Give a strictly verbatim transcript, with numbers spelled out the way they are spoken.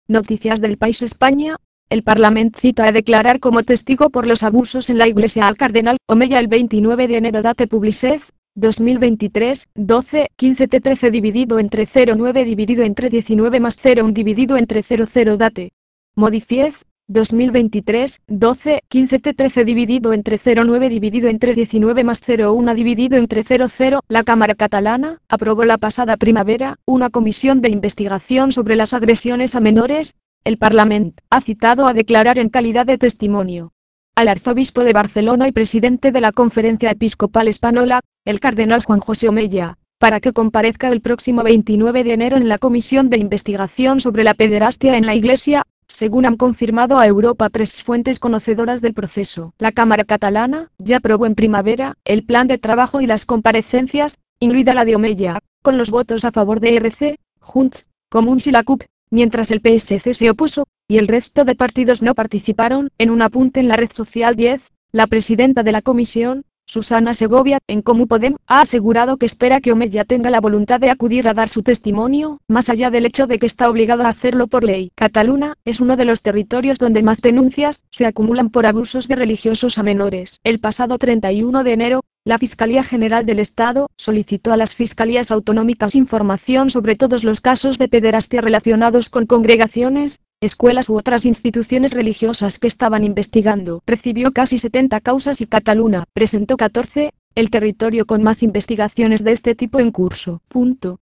Noticias del País España. El Parlament cita a declarar como testigo por los abusos en la Iglesia al cardenal Omeya el veintinueve de enero. Date Publicez, dos mil veintitrés, doce, quince T trece dividido entre cero coma nueve dividido entre diecinueve más cero coma uno dividido entre cero coma cero. Date Modifiez, dos mil veintitrés, doce, quince T trece dividido entre cero coma nueve dividido entre diecinueve más cero coma uno dividido entre cero coma cero. La Cámara catalana aprobó la pasada primavera una comisión de investigación sobre las agresiones a menores. El Parlament ha citado a declarar en calidad de testimonio al arzobispo de Barcelona y presidente de la Conferencia Episcopal Española, el cardenal Juan José Omeya, para que comparezca el próximo veintinueve de enero en la comisión de investigación sobre la pederastia en la Iglesia, según han confirmado a Europa Press fuentes conocedoras del proceso. La Cámara catalana ya aprobó en primavera el plan de trabajo y las comparecencias, incluida la de Omeya, con los votos a favor de R C, Junts, Comuns y la C U P, mientras el P S C se opuso, y el resto de partidos no participaron. En un apunte en la red social diez, la presidenta de la comisión, Susana Segovia, en Comú Podem, ha asegurado que espera que Omeya tenga la voluntad de acudir a dar su testimonio, más allá del hecho de que está obligado a hacerlo por ley. Cataluña es uno de los territorios donde más denuncias se acumulan por abusos de religiosos a menores. El pasado treinta y uno de enero, la Fiscalía General del Estado solicitó a las fiscalías autonómicas información sobre todos los casos de pederastia relacionados con congregaciones, escuelas u otras instituciones religiosas que estaban investigando. Recibió casi setenta causas y Cataluña presentó catorce, el territorio con más investigaciones de este tipo en curso. Punto.